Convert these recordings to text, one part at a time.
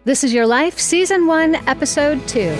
This is Your Life, Season 1, Episode 2.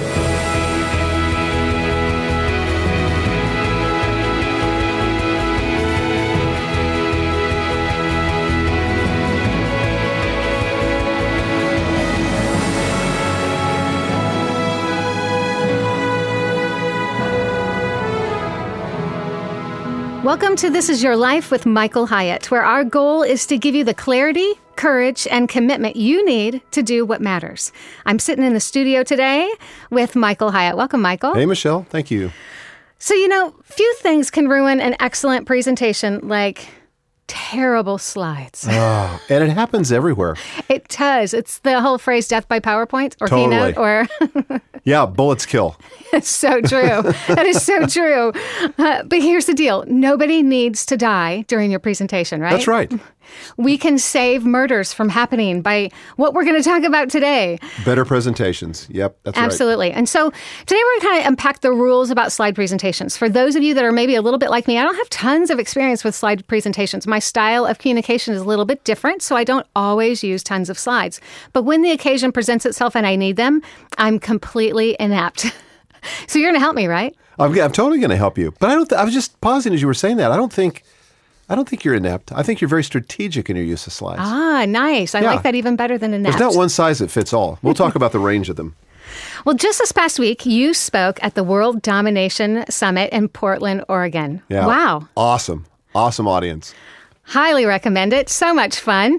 Welcome to This is Your Life with Michael Hyatt, where our goal is to give you the clarity, courage, and commitment you need to do what matters. I'm sitting in the studio today with Michael Hyatt. Welcome, Michael. Hey, Michelle. Thank you. So, few things can ruin an excellent presentation like terrible slides. Oh, and it happens everywhere. It does. It's the whole phrase death by PowerPoint or Totally. Keynote or... Yeah, bullets kill. It's so true. That is so true. But here's the deal. Nobody needs to die during your presentation, right? That's right. We can save murders from happening by what we're going to talk about today. Better presentations. Yep, that's right. Absolutely. And so today we're going to kind of unpack the rules about slide presentations. For those of you that are maybe a little bit like me, I don't have tons of experience with slide presentations. My style of communication is a little bit different, so I don't always use tons of slides. But when the occasion presents itself and I need them, I'm completely inept. So you're going to help me, right? I'm totally going to help you. But I was just pausing as you were saying that. I don't think you're inept. I think you're very strategic in your use of slides. Ah, nice. I like that even better than inept. There's not one size that fits all. We'll talk about the range of them. Well, just this past week, you spoke at the World Domination Summit in Portland, Oregon. Yeah. Wow. Awesome. Awesome audience. Highly recommend it. So much fun.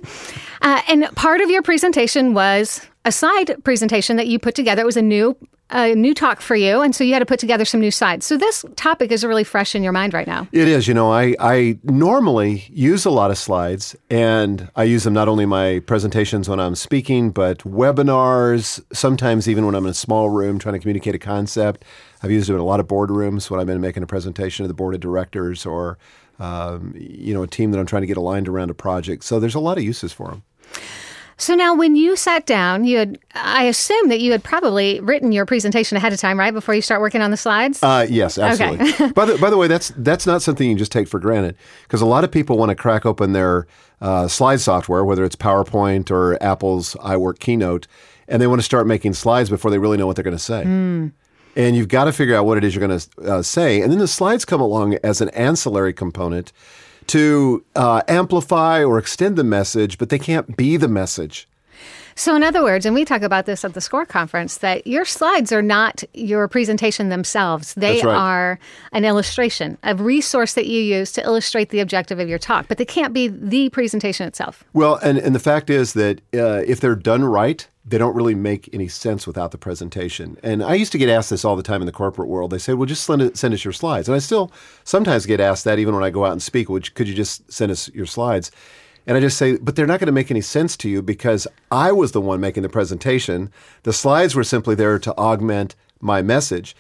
And part of your presentation was a slide presentation that you put together. It was a new talk for you, and so you had to put together some new slides. So this topic is really fresh in your mind right now. It is. I normally use a lot of slides, and I use them not only in my presentations when I'm speaking, but webinars, sometimes even when I'm in a small room trying to communicate a concept. I've used them in a lot of boardrooms when I've been making a presentation to the board of directors or a team that I'm trying to get aligned around a project. So there's a lot of uses for them. So now when you sat down, I assume that you had probably written your presentation ahead of time, right, before you start working on the slides? Yes, absolutely. Okay. By the way, that's not something you can just take for granted, because a lot of people want to crack open their slide software, whether it's PowerPoint or Apple's iWork Keynote, and they want to start making slides before they really know what they're going to say. And you've got to figure out what it is you're going to say. And then the slides come along as an ancillary component to amplify or extend the message, but they can't be the message. So in other words, and we talk about this at the SCORE conference, that your slides are not your presentation themselves. They That's right. are an illustration, a resource that you use to illustrate the objective of your talk, but they can't be the presentation itself. Well, and the fact is that if they're done right, they don't really make any sense without the presentation. And I used to get asked this all the time in the corporate world. They say, well, just send us your slides. And I still sometimes get asked that even when I go out and speak, could you just send us your slides? And I just say, but they're not going to make any sense to you because I was the one making the presentation. The slides were simply there to augment my message.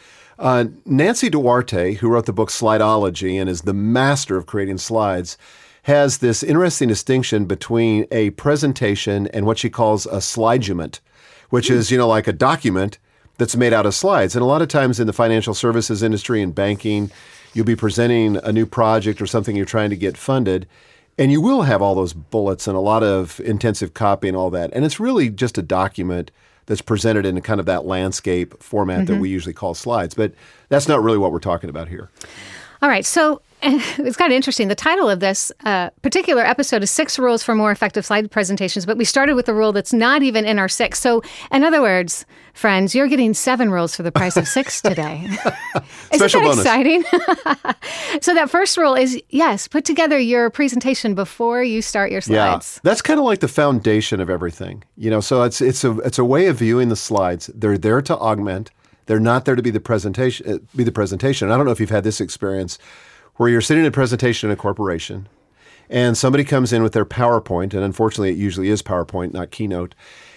Nancy Duarte, who wrote the book Slideology and is the master of creating slides, has this interesting distinction between a presentation and what she calls a slidument, which is, like a document that's made out of slides. And a lot of times in the financial services industry and banking, you'll be presenting a new project or something you're trying to get funded, and you will have all those bullets and a lot of intensive copy and all that. And it's really just a document that's presented in kind of that landscape format that we usually call slides. But that's not really what we're talking about here. All right. So it's kind of interesting. The title of this particular episode is 6 Rules for More Effective Slide Presentations, but we started with a rule that's not even in our 6. So in other words, friends, you're getting 7 rules for the price of 6 today. Isn't Special that bonus. exciting? So that first rule is, yes, put together your presentation before you start your slides. Yeah, that's kind of like the foundation of everything. So it's a way of viewing the slides. They're there to augment. They're not there to be the presentation. I don't know if you've had this experience where you're sitting in a presentation in a corporation and somebody comes in with their PowerPoint, and unfortunately it usually is PowerPoint, not Keynote,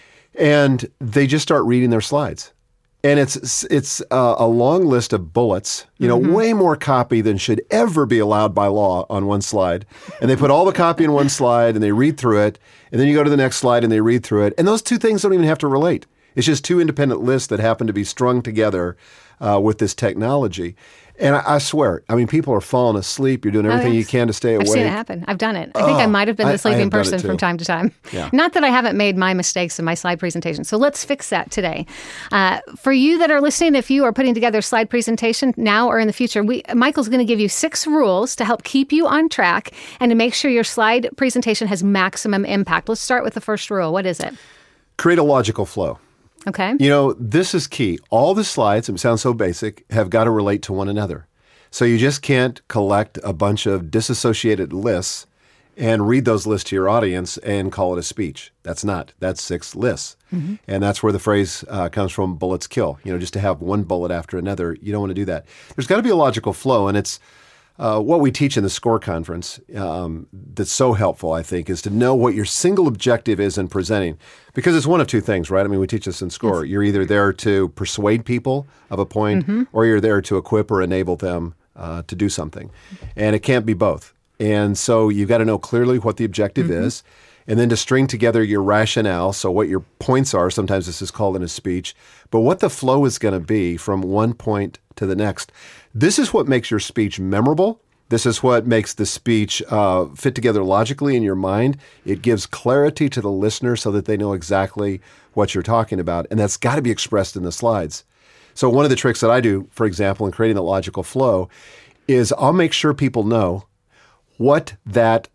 and they just start reading their slides. And it's a long list of bullets, way more copy than should ever be allowed by law on one slide. And they put all the copy in one slide and they read through it. And then you go to the next slide and they read through it. And those two things don't even have to relate. It's just two independent lists that happen to be strung together with this technology. And I swear, I mean, people are falling asleep. You're doing everything you can to stay awake. I've seen it happen. I've done it. I think I might have been the sleeping person from time to time. Yeah. Not that I haven't made my mistakes in my slide presentation. So let's fix that today. For you that are listening, if you are putting together a slide presentation now or in the future, Michael's going to give you 6 rules to help keep you on track and to make sure your slide presentation has maximum impact. Let's start with the first rule. What is it? Create a logical flow. Okay. You know, this is key. All the slides, it sounds so basic, have got to relate to one another. So you just can't collect a bunch of disassociated lists and read those lists to your audience and call it a speech. That's 6 lists. Mm-hmm. And that's where the phrase comes from, bullets kill. You know, just to have one bullet after another, you don't want to do that. There's got to be a logical flow, and it's what we teach in the SCORE conference that's so helpful, I think, is to know what your single objective is in presenting. Because it's one of two things, right? I mean, we teach this in SCORE. Yes. You're either there to persuade people of a point, mm-hmm. or you're there to equip or enable them to do something. And it can't be both. And so you've got to know clearly what the objective mm-hmm. is, and then to string together your rationale, so what your points are. Sometimes this is called in a speech, but what the flow is going to be from one point to the next. This is what makes your speech memorable. This is what makes the speech fit together logically in your mind. It gives clarity to the listener so that they know exactly what you're talking about, and that's got to be expressed in the slides. So one of the tricks that I do, for example, in creating the logical flow is I'll make sure people know what that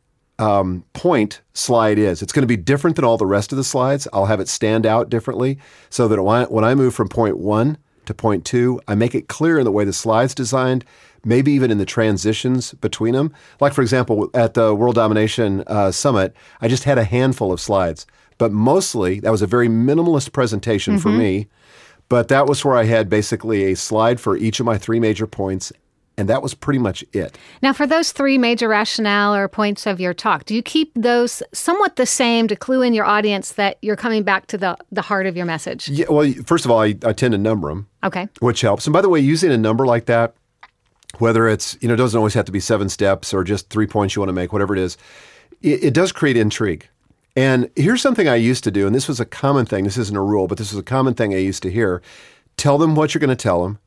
point slide is. It's going to be different than all the rest of the slides. I'll have it stand out differently so that when I move from point 1 to point 2, I make it clear in the way the slide's designed, maybe even in the transitions between them. Like, for example, at the World Domination Summit, I just had a handful of slides, but mostly that was a very minimalist presentation mm-hmm. for me. But that was where I had basically a slide for each of my 3 major points, and that was pretty much it. Now, for those 3 major rationale or points of your talk, do you keep those somewhat the same to clue in your audience that you're coming back to the heart of your message? Yeah, well, first of all, I tend to number them. Okay. Which helps. And by the way, using a number like that, whether it's, it doesn't always have to be 7 steps or just 3 points you want to make, whatever it is, it does create intrigue. And here's something I used to do, and this was a common thing. This isn't a rule, but this was a common thing I used to hear. Tell them what you're going to tell them,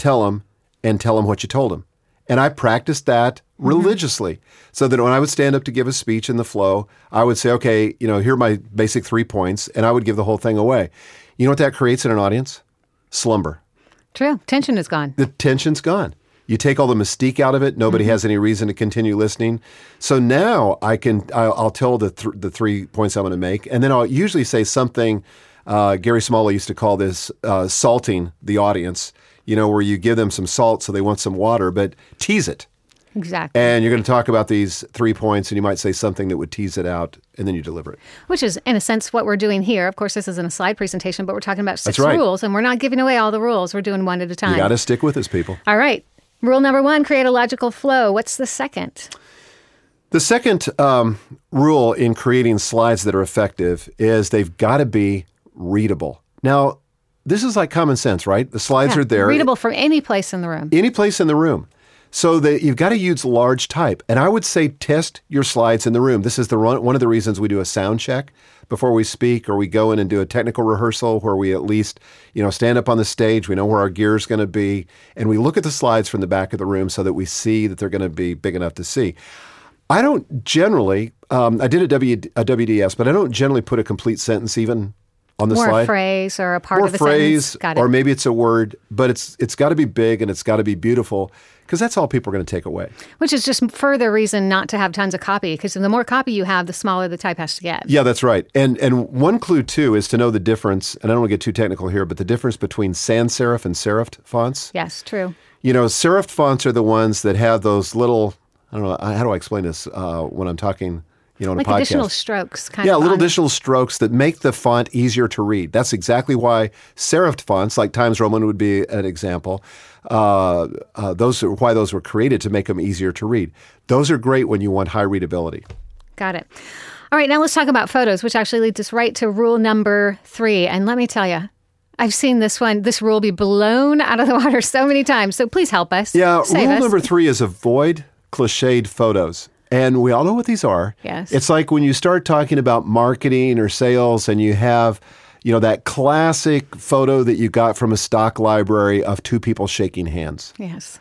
and tell them what you told them. And I practiced that religiously, so that when I would stand up to give a speech in the flow, I would say, okay, here are my basic 3 points, and I would give the whole thing away. You know what that creates in an audience? Slumber. True. Tension is gone. The tension's gone. You take all the mystique out of it. Nobody mm-hmm. has any reason to continue listening. So now I'll tell the 3 points I'm going to make, and then I'll usually say something. Gary Smalley used to call this salting the audience. Where you give them some salt so they want some water, but tease it. Exactly. And you're going to talk about these 3 points, and you might say something that would tease it out, and then you deliver it. Which is, in a sense, what we're doing here. Of course, this isn't a slide presentation, but we're talking about 6 That's right. rules, and we're not giving away all the rules. We're doing one at a time. You got to stick with us, people. All right. Rule number 1, create a logical flow. What's the second? The second rule in creating slides that are effective is they've got to be readable. Now, this is like common sense, right? The slides are there. Readable from any place in the room. Any place in the room. So that you've got to use large type. And I would say test your slides in the room. This is one of the reasons we do a sound check before we speak, or we go in and do a technical rehearsal where we at least, stand up on the stage. We know where our gear is going to be. And we look at the slides from the back of the room so that we see that they're going to be big enough to see. I don't generally, I did a WDS, but I don't generally put a complete sentence even on the slide. Or a phrase or a part of a sentence. Got it. Or maybe it's a word, but it's got to be big and it's got to be beautiful, because that's all people are going to take away. Which is just further reason not to have tons of copy, because the more copy you have, the smaller the type has to get. Yeah, that's right. And one clue, too, is to know the difference, and I don't want to get too technical here, but the difference between sans serif and serifed fonts. Yes, true. Serifed fonts are the ones that have those little, I don't know, how do I explain this when I'm talking on a podcast? Like additional strokes, kind of. Yeah, little additional strokes that make the font easier to read. That's exactly why serifed fonts, like Times Roman would be an example, those are why those were created, to make them easier to read. Those are great when you want high readability. Got it. All right, now let's talk about photos, which actually leads us right to rule number 3. And let me tell you, I've seen this rule be blown out of the water so many times. So please help us. Yeah, rule number 3 is avoid cliched photos. And we all know what these are. Yes. It's like when you start talking about marketing or sales and you have, that classic photo that you got from a stock library of 2 people shaking hands. Yes.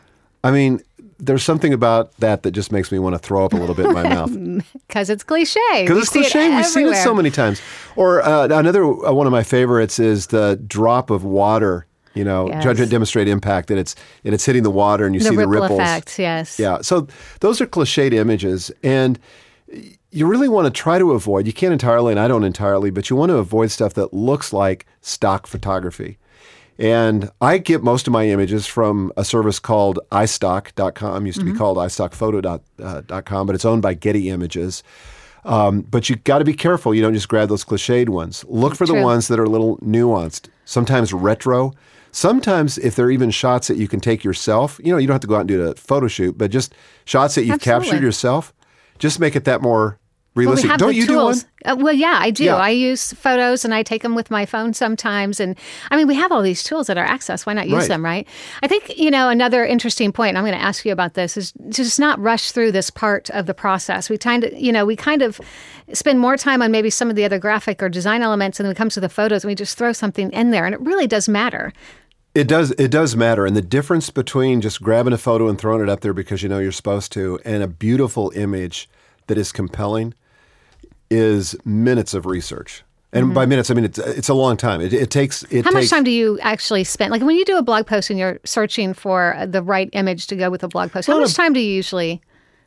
I mean, there's something about that just makes me want to throw up a little bit in my mouth. Because it's cliche. Because it's cliche. We've seen it so many times. Or another one of my favorites is the drop of water. Judgment, demonstrate impact, that it's hitting the water and you see the ripples. Ripple effect, yes. Yeah. So those are cliched images, and you really want to try to avoid. You can't entirely, and I don't entirely, but you want to avoid stuff that looks like stock photography. And I get most of my images from a service called iStock.com. Used to be called iStockPhoto.com, but it's owned by Getty Images. But you got to be careful. You don't just grab those cliched ones. Look for the ones that are a little nuanced, sometimes retro. Sometimes if they're even shots that you can take yourself, you don't have to go out and do a photo shoot, but just shots that you've captured yourself, just make it that more realistic. Well, don't you tools. do one? Well, yeah, I do. Yeah. I use photos and I take them with my phone sometimes. And I mean, we have all these tools at our access. Why not use them, right? I think, another interesting point, and I'm going to ask you about this, is to just not rush through this part of the process. We kind of spend more time on maybe some of the other graphic or design elements, and then it comes to the photos and we just throw something in there. And it really does matter. It does matter. And the difference between just grabbing a photo and throwing it up there because you're supposed to, and a beautiful image that is compelling is minutes of research. And by minutes, I mean, it's a long time. It takes... How much time do you actually spend? Like when you do a blog post and you're searching for the right image to go with a blog post, how much time do you usually...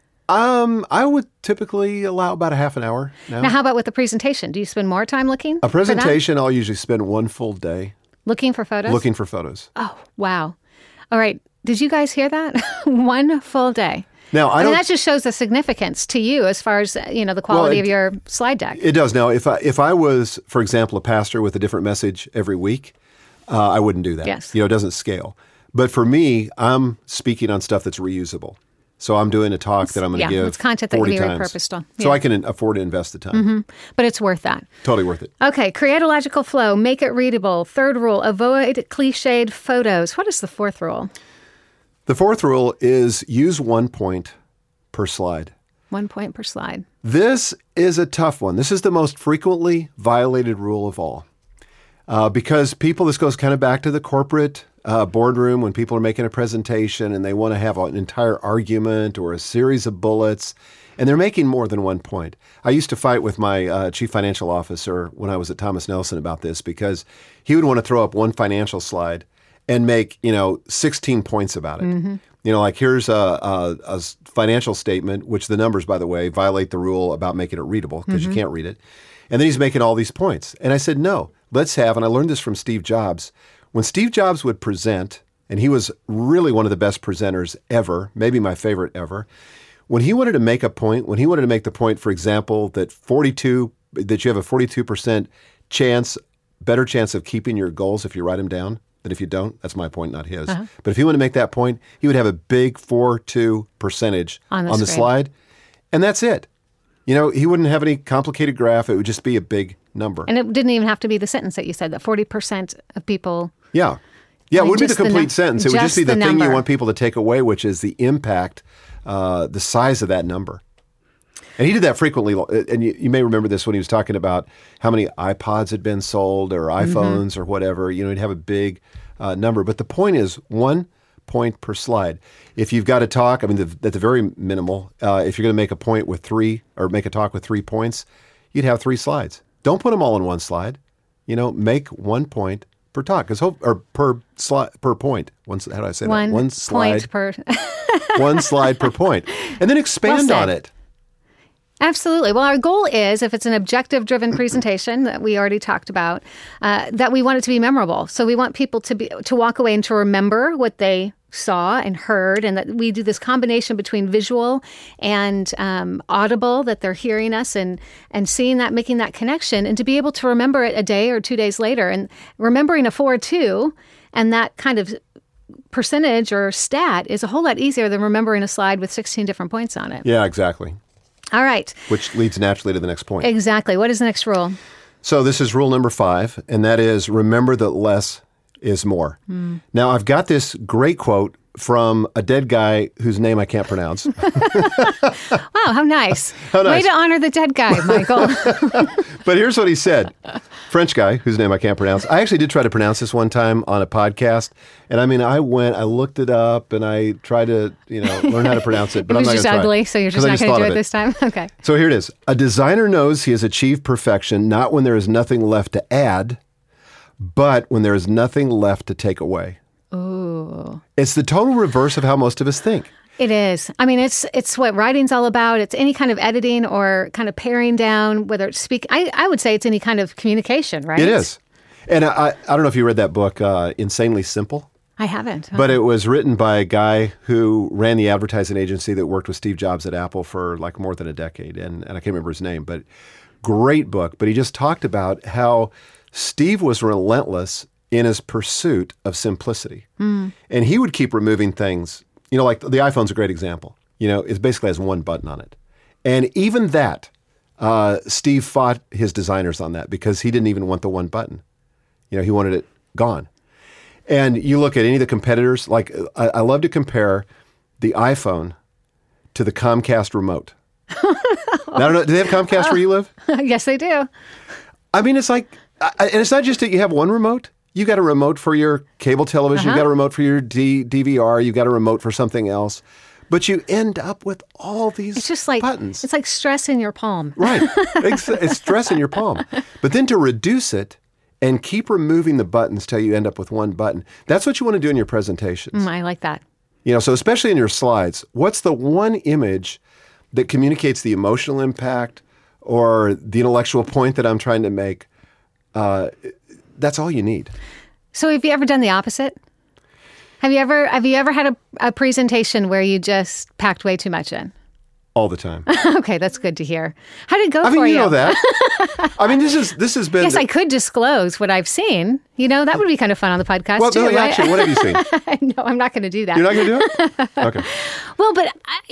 I would typically allow about a half an hour now. Now, how about with the presentation? Do you spend more time looking A presentation, I'll usually spend one full day. Looking for photos? Looking for photos. Oh, wow. All right. Did you guys hear that? One full day. Now, I mean, that just shows the significance to you as far as, the quality of your slide deck. It does. Now, if I was, for example, a pastor with a different message every week, I wouldn't do that. Yes. It doesn't scale. But for me, I'm speaking on stuff that's reusable. So I'm doing a talk that I'm going to give it's content that can be repurposed. So I can afford to invest the time. But it's worth that. Totally worth it. Okay, create a logical flow, make it readable. Third rule, avoid cliched photos. What is the fourth rule? The fourth rule is use 1 point per slide. 1 point per slide. This is a tough one. This is the most frequently violated rule of all. Because this goes kind of back to the corporate boardroom when people are making a presentation and they want to have an entire argument or a series of bullets, and they're making more than 1 point. I used to fight with my chief financial officer when I was at Thomas Nelson about this because he would want to throw up one financial slide and make 16 points about it. Like here's a financial statement, which the numbers, by the way, violate the rule about making it readable because you can't read it. And then he's making all these points. And I said, no, let's have, and I learned this from Steve Jobs. When Steve Jobs would present, and he was really one of the best presenters ever, maybe my favorite ever, when he wanted to make a point, when he wanted to make the point, for example, that you have a 42% better chance of keeping your goals if you write them down than if you don't. That's my point, not his. But if he wanted to make that point, he would have a big 4-2 percentage on the slide, and that's it. He wouldn't have any complicated graph. It would just be a big number. And it didn't even have to be the sentence that you said, that 40% of people... Yeah. Yeah, it wouldn't be the complete sentence. It would just be the thing you want people to take away, which is the impact, the size of that number. And he did that frequently. And you may remember this when he was talking about how many iPods had been sold or iPhones or whatever. He'd have a big number. But the point is 1 point per slide. If you've got to talk, at the very minimal, if you're going to make a point with 3 or make a talk with 3 points, you'd have 3 slides. Don't put them all in one slide. Make 1 point per talk, per point. How do I say that? One slide per. One slide per point, and then expand on it. Absolutely. Well, our goal is, if it's an objective-driven presentation that we already talked about, that we want it to be memorable. So we want people to walk away and to remember what they saw and heard, and that we do this combination between visual and audible, that they're hearing us and seeing that, making that connection, and to be able to remember it a day or 2 days later. And remembering a 4-2 and that kind of percentage or stat is a whole lot easier than remembering a slide with 16 different points on it. Yeah, exactly. All right. Which leads naturally to the next point. Exactly. What is the next rule? So this is rule number 5, and that is remember that less is more. Now, I've got this great quote from a dead guy whose name I can't pronounce. Wow, how nice. How nice. Way to honor the dead guy, Michael. But here's what he said. French guy whose name I can't pronounce. I actually did try to pronounce this one time on a podcast. And I mean, I looked it up and I tried to, learn how to pronounce it. But It I'm was not just going to ugly, so you're just not going to do it this time? Okay. So here it is. A designer knows he has achieved perfection not when there is nothing left to add, but when there is nothing left to take away. Ooh. It's the total reverse of how most of us think. It is. I mean, it's what writing's all about. It's any kind of editing or kind of paring down, whether it's speaking. I would say it's any kind of communication, right? It is. And I don't know if you read that book, Insanely Simple. I haven't. But it was written by a guy who ran the advertising agency that worked with Steve Jobs at Apple for like more than a decade. And I can't remember his name, but great book. But he just talked about how Steve was relentless in his pursuit of simplicity. And he would keep removing things. Like the iPhone's a great example. It basically has one button on it. And even that, Steve fought his designers on that because he didn't even want the one button. He wanted it gone. And you look at any of the competitors, like I love to compare the iPhone to the Comcast remote. I don't know, do they have Comcast where you live? Yes, they do. I mean, it's like, and it's not just that you have one remote. You got a remote for your cable television. You got a remote for your DVR. You got a remote for something else. But you end up with all these It's just like buttons. It's like stress in your palm. Right. It's stress in your palm. But then to reduce it and keep removing the buttons till you end up with one button, that's what you want to do in your presentations. I like that. So especially in your slides, what's the one image that communicates the emotional impact or the intellectual point that I'm trying to make? That's all you need. So have you ever done the opposite? Have you ever had a presentation where you just packed way too much in? All the time. Okay, that's good to hear. How did it go I mean, for you? you know that. I mean, this has been. Yes, I could disclose what I've seen. That would be kind of fun on the podcast Well, too, no, right? actually, what have you seen? No, I'm not going to do that. You're not going to do it? Okay. Well, but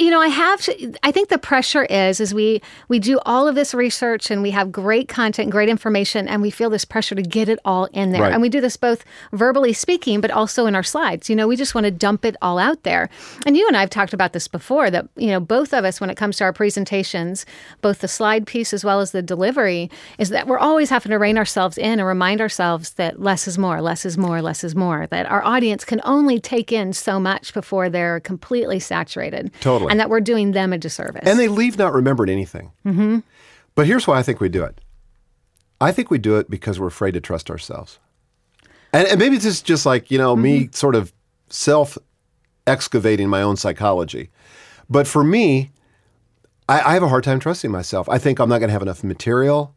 I think the pressure is we do all of this research and we have great content, great information, and we feel this pressure to get it all in there. Right. And we do this both verbally speaking, but also in our slides. We just want to dump it all out there. And you and I have talked about this before, that, both of us, when it comes to our presentations, both the slide piece as well as the delivery, is that we're always having to rein ourselves in and remind ourselves that less is more, less is more, less is more, that our audience can only take in so much before they're completely saturated. Totally. And that we're doing them a disservice. And they leave not remembering anything. Mm-hmm. But here's why I think we do it. I think we do it because we're afraid to trust ourselves. And maybe it's just like, me sort of self-excavating my own psychology. But for me, I have a hard time trusting myself. I think I'm not going to have enough material.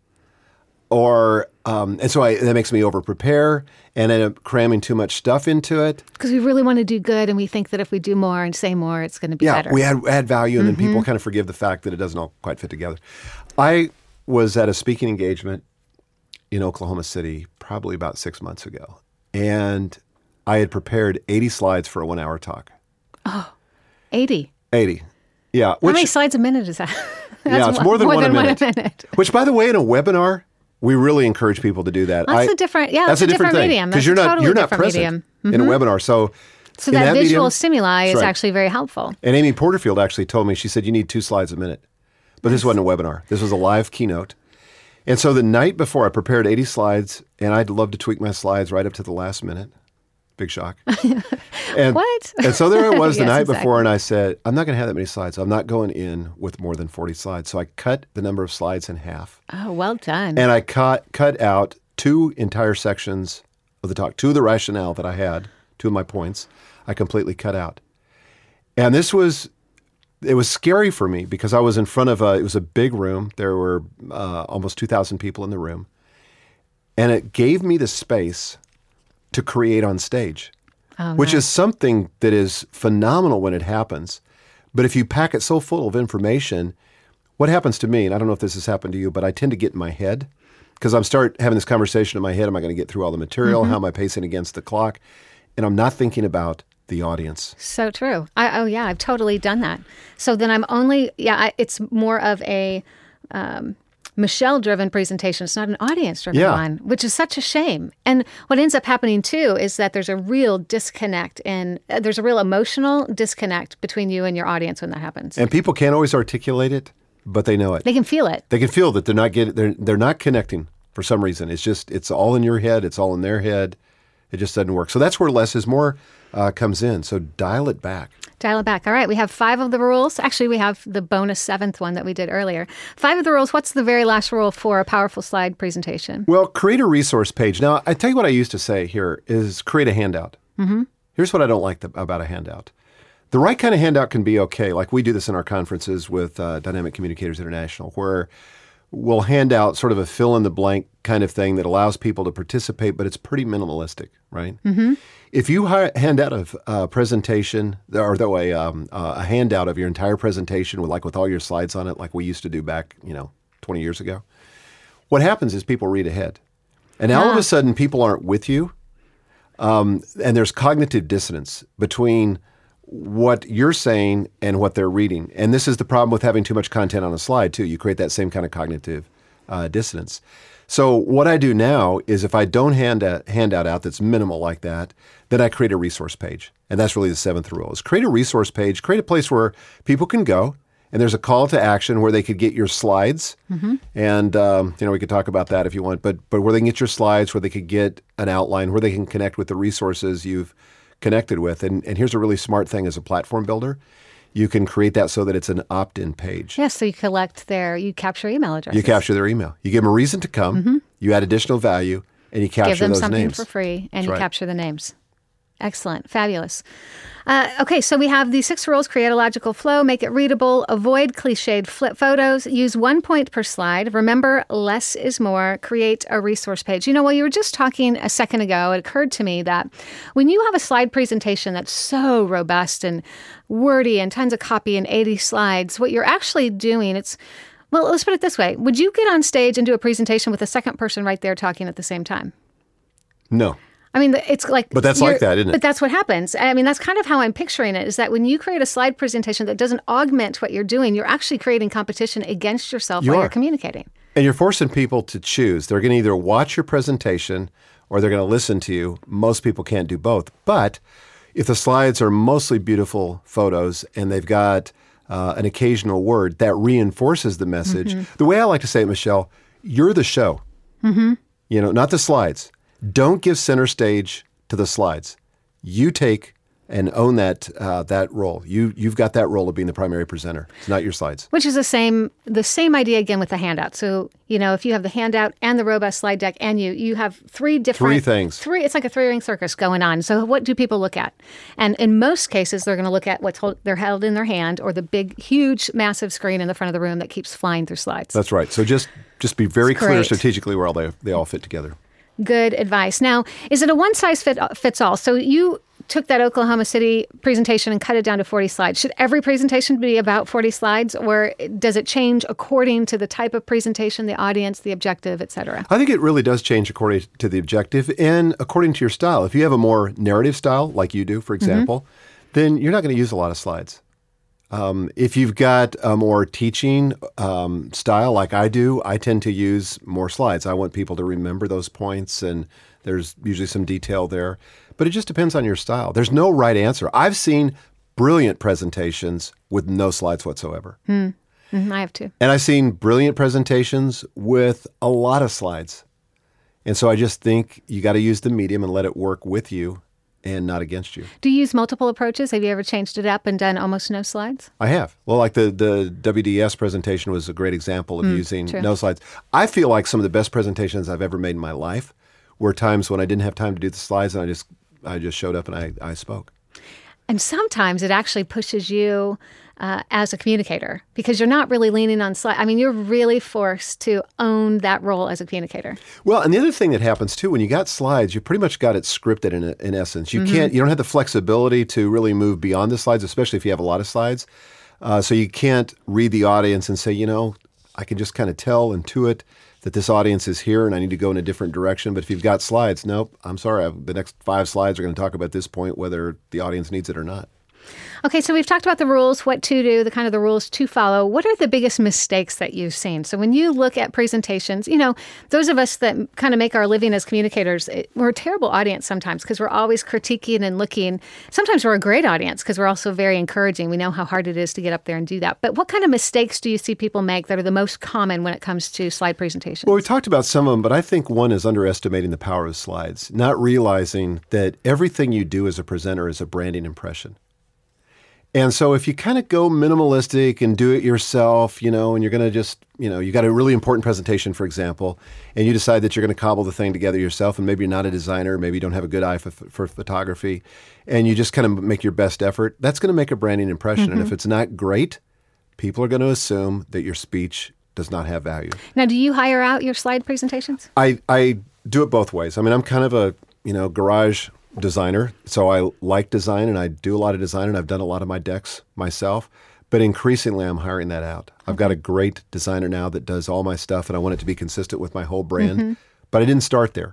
And so that makes me over-prepare and end up cramming too much stuff into it. Because we really want to do good, and we think that if we do more and say more, it's going to be better. Yeah, we add value, and then people kind of forgive the fact that it doesn't all quite fit together. I was at a speaking engagement in Oklahoma City probably about 6 months ago, and I had prepared 80 slides for a 1-hour talk. Oh, 80. 80. Yeah. How many slides a minute is that? Yeah, it's more than one a minute. 1 minute. Which, by the way, in a webinar, we really encourage people to do that. That's a different thing. medium. Because you're not present in a webinar. So that visual medium, stimuli is right. actually very helpful. And Amy Porterfield actually told me, she said, you need 2 slides a minute. But this wasn't a webinar. This was a live keynote. And so the night before, I prepared 80 slides, and I'd love to tweak my slides right up to the last minute. Big shock. And, what? And so there I was the Yes, night exactly. before, and I said, I'm not going to have that many slides. I'm not going in with more than 40 slides. So I cut the number of slides in half. Oh, well done. And I cut out 2 entire sections of the talk, 2 of the rationale that I had, 2 of my points, I completely cut out. And it was scary for me because I was in front of it was a big room. There were almost 2,000 people in the room. And it gave me the space to create on stage, which is something that is phenomenal when it happens. But if you pack it so full of information, what happens to me, and I don't know if this has happened to you, but I tend to get in my head because I'm start having this conversation in my head. Am I going to get through all the material? How am I pacing against the clock? And I'm not thinking about the audience. So true. I've totally done that. So then I'm only, it's more of a Michelle-driven presentation. It's not an audience-driven Yeah. one, which is such a shame. And what ends up happening, too, is that there's a real disconnect and there's a real emotional disconnect between you and your audience when that happens. And people can't always articulate it, but they know it. They can feel it. They can feel that they're not connecting for some reason. It's all in your head. It's all in their head. It just doesn't work. So that's where less is more comes in. So dial it back. Dial it back. All right, we have 5 of the rules. Actually, we have the bonus 7th one that we did earlier. 5 of the rules. What's the very last rule for a powerful slide presentation? Well, create a resource page. Now, I tell you what I used to say here is create a handout. Mm-hmm. Here's what I don't like about a handout. The right kind of handout can be okay. Like we do this in our conferences with Dynamic Communicators International, where we'll hand out sort of a fill-in-the-blank kind of thing that allows people to participate, but it's pretty minimalistic, right? Mm-hmm. If you hand out a presentation or a handout of your entire presentation with all your slides on it, like we used to do back 20 years ago, what happens is people read ahead, and all of a sudden people aren't with you, and there's cognitive dissonance between what you're saying and what they're reading. And this is the problem with having too much content on a slide, too. You create that same kind of cognitive dissonance. So what I do now is if I don't hand a handout out that's minimal like that, then I create a resource page. And that's really the 7th rule, is create a resource page, create a place where people can go, and there's a call to action where they could get your slides. Mm-hmm. And, we could talk about that if you want, but where they can get your slides, where they could get an outline, where they can connect with the resources you've connected with. And here's a really smart thing as a platform builder. You can create that so that it's an opt-in page. Yes, so you capture email addresses. You capture their email. You give them a reason to come. Mm-hmm. You add additional value, and you capture those names. Give them something for free, and you capture the names. Excellent. Fabulous. Okay, so we have the 6 rules. Create a logical flow, make it readable, avoid cliched flip photos, use 1 point per slide, remember less is more, create a resource page. While you were just talking a second ago, it occurred to me that when you have a slide presentation that's so robust and wordy and tons of copy and 80 slides, what you're actually doing, well, let's put it this way. Would you get on stage and do a presentation with a second person right there talking at the same time? No. I mean, it's like... But that's like that, isn't it? But that's what happens. I mean, that's kind of how I'm picturing it, is that when you create a slide presentation that doesn't augment what you're doing, you're actually creating competition against yourself while you're communicating. And you're forcing people to choose. They're going to either watch your presentation or they're going to listen to you. Most people can't do both. But if the slides are mostly beautiful photos and they've got an occasional word, that reinforces the message. Mm-hmm. The way I like to say it, Michelle, you're the show. Mm-hmm. Not the slides. Don't give center stage to the slides. You take and own that role. You've got that role of being the primary presenter. It's not your slides. Which is the same idea again with the handout. So, if you have the handout and the robust slide deck and you have 3 different... 3 things. It's like a 3-ring circus going on. So what do people look at? And in most cases, they're going to look at they're held in their hand or the big, huge, massive screen in the front of the room that keeps flying through slides. That's right. So just be very clear strategically where they all fit together. Good advice. Now, is it a one-size-fits-all? So you took that Oklahoma City presentation and cut it down to 40 slides. Should every presentation be about 40 slides, or does it change according to the type of presentation, the audience, the objective, et cetera? I think it really does change according to the objective and according to your style. If you have a more narrative style, like you do, for example, then you're not going to use a lot of slides. If you've got a more teaching style like I do, I tend to use more slides. I want people to remember those points, and there's usually some detail there. But it just depends on your style. There's no right answer. I've seen brilliant presentations with no slides whatsoever. I have too. And I've seen brilliant presentations with a lot of slides. And so I just think you got to use the medium and let it work with you and not against you. Do you use multiple approaches? Have you ever changed it up and done almost no slides? I have. Well, like the WDS presentation was a great example of using no slides. I feel like some of the best presentations I've ever made in my life were times when I didn't have time to do the slides and I just showed up and I spoke. And sometimes it actually pushes you as a communicator because you're not really leaning on slides. I mean, you're really forced to own that role as a communicator. Well, and the other thing that happens too, when you got slides, you pretty much got it scripted in essence. You don't have the flexibility to really move beyond the slides, especially if you have a lot of slides. So you can't read the audience and say, I can just kind of tell, intuit that this audience is here and I need to go in a different direction. But if you've got slides, nope, I'm sorry. The next 5 slides are going to talk about this point, whether the audience needs it or not. Okay, so we've talked about the rules, what to do, the kind of the rules to follow. What are the biggest mistakes that you've seen? So when you look at presentations, those of us that kind of make our living as communicators, we're a terrible audience sometimes because we're always critiquing and looking. Sometimes we're a great audience because we're also very encouraging. We know how hard it is to get up there and do that. But what kind of mistakes do you see people make that are the most common when it comes to slide presentations? Well, we talked about some of them, but I think one is underestimating the power of slides, not realizing that everything you do as a presenter is a branding impression. And so if you kind of go minimalistic and do it yourself, and you're going to just, you got a really important presentation, for example, and you decide that you're going to cobble the thing together yourself, and maybe you're not a designer, maybe you don't have a good eye for photography, and you just kind of make your best effort, that's going to make a branding impression. Mm-hmm. And if it's not great, people are going to assume that your speech does not have value. Now, do you hire out your slide presentations? I do it both ways. I mean, I'm kind of a, garage designer, so I like design and I do a lot of design and I've done a lot of my decks myself, but increasingly I'm hiring that out. I've got a great designer now that does all my stuff and I want it to be consistent with my whole brand, but I didn't start there.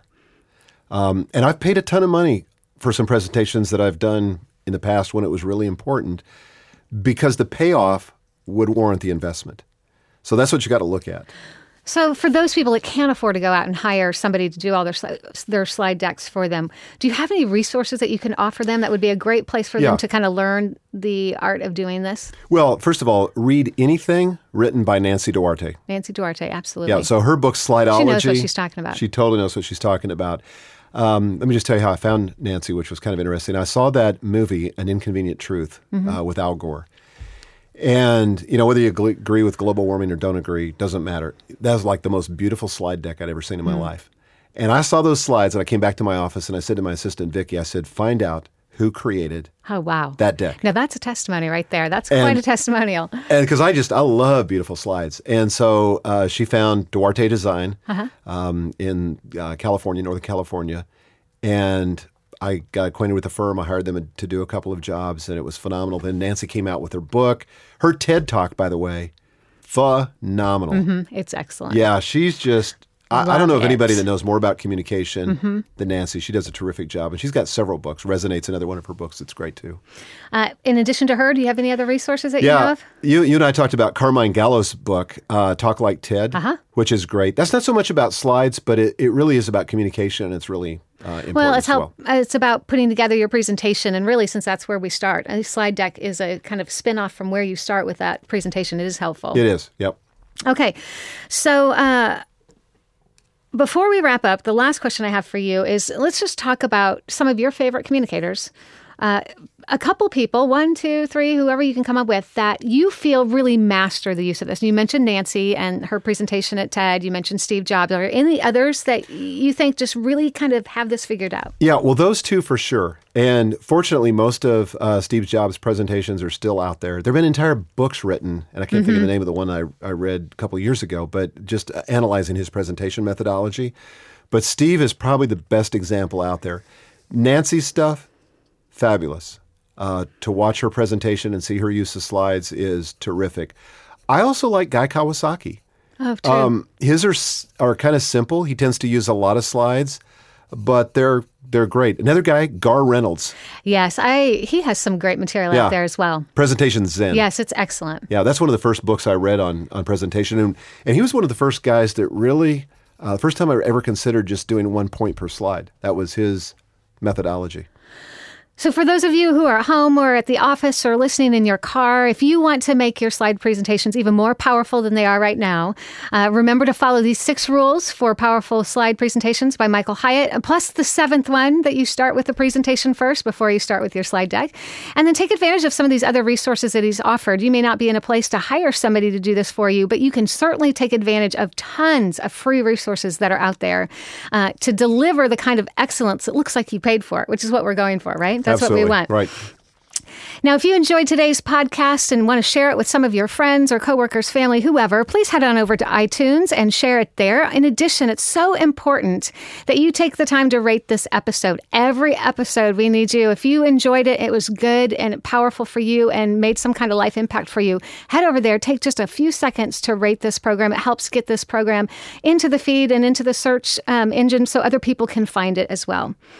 And I've paid a ton of money for some presentations that I've done in the past when it was really important because the payoff would warrant the investment. So that's what you got to look at. So for those people that can't afford to go out and hire somebody to do all their slide decks for them, do you have any resources that you can offer them that would be a great place for them to kind of learn the art of doing this? Well, first of all, read anything written by Nancy Duarte. Nancy Duarte, absolutely. Yeah, so her book, Slideology. She knows what she's talking about. She totally knows what she's talking about. Let me just tell you how I found Nancy, which was kind of interesting. I saw that movie, An Inconvenient Truth, with Al Gore. And, whether you agree with global warming or don't agree, doesn't matter. That was like the most beautiful slide deck I'd ever seen in my life. And I saw those slides and I came back to my office and I said to my assistant, Vicki, I said, find out who created that deck. Now that's a testimony right there. That's quite a testimonial. And because I love beautiful slides. And so she found Duarte Design in California, Northern California. And I got acquainted with the firm. I hired them to do a couple of jobs, and it was phenomenal. Then Nancy came out with her book. Her TED Talk, by the way, phenomenal. It's excellent. Yeah, she's just... I don't know of anybody that knows more about communication than Nancy. She does a terrific job, and she's got several books. Resonate's another one of her books. It's great, too. In addition to her, do you have any other resources that you have? You and I talked about Carmine Gallo's book, Talk Like Ted, which is great. That's not so much about slides, but it really is about communication, and it's really important it's about putting together your presentation, and really, since that's where we start. A slide deck is a kind of spin-off from where you start with that presentation. It is helpful. It is, yep. Okay, so... before we wrap up, the last question I have for you is, let's just talk about some of your favorite communicators. A couple people, 1, 2, 3, whoever you can come up with, that you feel really master the use of this. You mentioned Nancy and her presentation at TED. You mentioned Steve Jobs. Are there any others that you think just really kind of have this figured out? Yeah, well, those two for sure. And fortunately, most of Steve Jobs' presentations are still out there. There have been entire books written, and I can't think of the name of the one I read a couple years ago, but just analyzing his presentation methodology. But Steve is probably the best example out there. Nancy's stuff, fabulous. To watch her presentation and see her use of slides is terrific. I also like Guy Kawasaki. Oh, true. His are kind of simple. He tends to use a lot of slides, but they're great. Another guy, Gar Reynolds. Yes, he has some great material out there as well. Presentation Zen. Yes, it's excellent. Yeah, that's one of the first books I read on presentation. And he was one of the first guys that really, the first time I ever considered just doing 1 point per slide. That was his methodology. So for those of you who are at home or at the office or listening in your car, if you want to make your slide presentations even more powerful than they are right now, remember to follow these 6 rules for powerful slide presentations by Michael Hyatt, plus the 7th one that you start with the presentation first before you start with your slide deck. And then take advantage of some of these other resources that he's offered. You may not be in a place to hire somebody to do this for you, but you can certainly take advantage of tons of free resources that are out there to deliver the kind of excellence that looks like you paid for it, which is what we're going for, right? That's Absolutely. what we want. Right. Now, if you enjoyed today's podcast and want to share it with some of your friends or coworkers, family, whoever, please head on over to iTunes and share it there. In addition, it's so important that you take the time to rate this episode. Every episode, we need you. If you enjoyed it, it was good and powerful for you and made some kind of life impact for you, head over there. Take just a few seconds to rate this program. It helps get this program into the feed and into the search engine so other people can find it as well.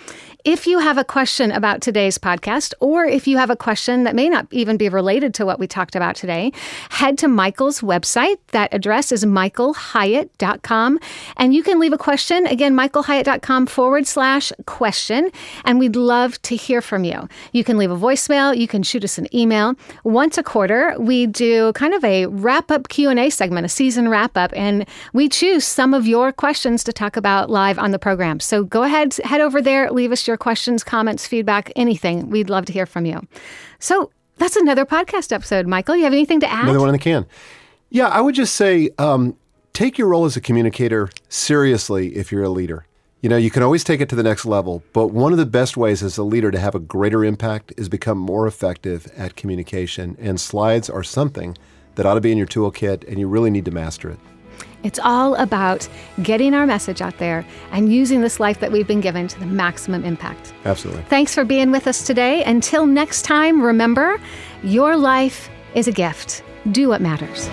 if you have a question about today's podcast, or if you have a question that may not even be related to what we talked about today, head to Michael's website. That address is michaelhyatt.com. And you can leave a question. Again, michaelhyatt.com/question. And we'd love to hear from you. You can leave a voicemail. You can shoot us an email. Once a quarter, we do kind of a wrap-up Q&A segment, a season wrap-up, and we choose some of your questions to talk about live on the program. So go ahead, head over there, leave us your questions, comments, feedback, anything. We'd love to hear from you. So that's another podcast episode. Michael, you have anything to add? Another one in the can. Yeah, I would just say take your role as a communicator seriously if you're a leader. You know, you can always take it to the next level, but one of the best ways as a leader to have a greater impact is become more effective at communication. And slides are something that ought to be in your toolkit, and you really need to master it. It's all about getting our message out there and using this life that we've been given to the maximum impact. Absolutely. Thanks for being with us today. Until next time, remember, your life is a gift. Do what matters.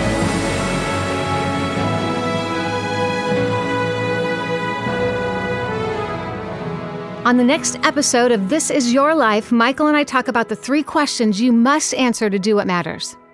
On the next episode of This Is Your Life, Michael and I talk about the 3 questions you must answer to do what matters.